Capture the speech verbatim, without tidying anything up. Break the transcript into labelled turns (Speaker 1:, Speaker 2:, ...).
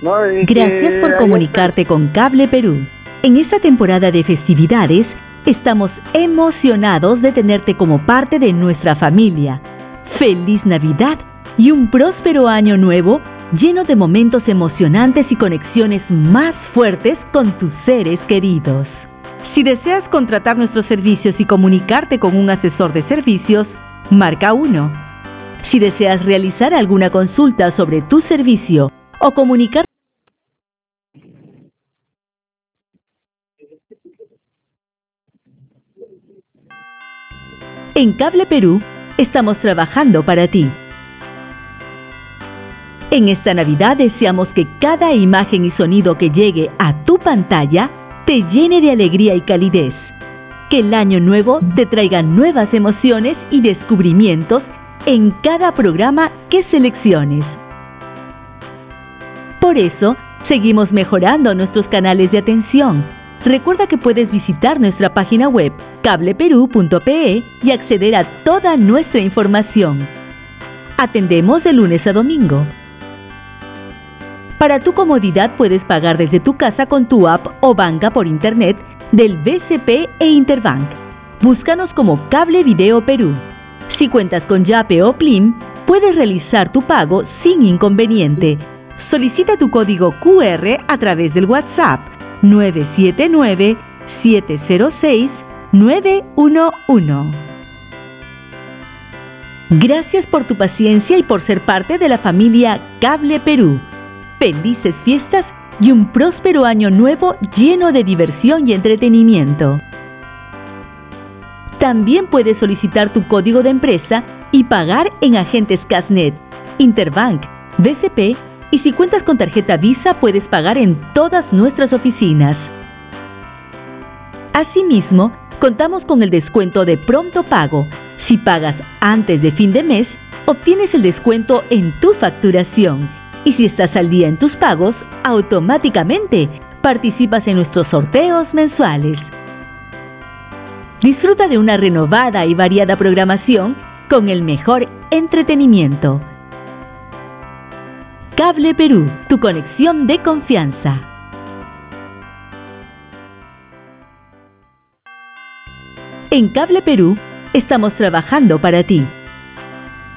Speaker 1: ¿no? Y
Speaker 2: Gracias
Speaker 1: que
Speaker 2: por
Speaker 1: ahí
Speaker 2: comunicarte con Cable Perú. En esta temporada de festividades, estamos emocionados de tenerte como parte de nuestra familia. ¡Feliz Navidad y un próspero año nuevo lleno de momentos emocionantes y conexiones más fuertes con tus seres queridos! Si deseas contratar nuestros servicios y comunicarte con un asesor de servicios, marca uno. Si deseas realizar alguna consulta sobre tu servicio o comunicar en Cable Perú, estamos trabajando para ti. En esta Navidad deseamos que cada imagen y sonido que llegue a tu pantalla te llene de alegría y calidez. Que el año nuevo te traiga nuevas emociones y descubrimientos en cada programa que selecciones. Por eso, seguimos mejorando nuestros canales de atención. Recuerda que puedes visitar nuestra página web cable perú punto pe y acceder a toda nuestra información. Atendemos de lunes a domingo. Para tu comodidad puedes pagar desde tu casa con tu app o banca por internet del B C P e Interbank. Búscanos como Cable Video Perú. Si cuentas con Yape o Plim, puedes realizar tu pago sin inconveniente. Solicita tu código cu erre a través del WhatsApp nueve siete nueve, siete cero seis, nueve uno uno. Gracias por tu paciencia y por ser parte de la familia Cable Perú. Felices fiestas y un próspero año nuevo lleno de diversión y entretenimiento. También puedes solicitar tu código de empresa y pagar en agentes Casnet, Interbank, B C P y si cuentas con tarjeta Visa puedes pagar en todas nuestras oficinas. Asimismo, contamos con el descuento de pronto pago. Si pagas antes de fin de mes, obtienes el descuento en tu facturación. Y si estás al día en tus pagos, automáticamente participas en nuestros sorteos mensuales. Disfruta de una renovada y variada programación con el mejor entretenimiento. Cable Perú, tu conexión de confianza. En Cable Perú, estamos trabajando para ti.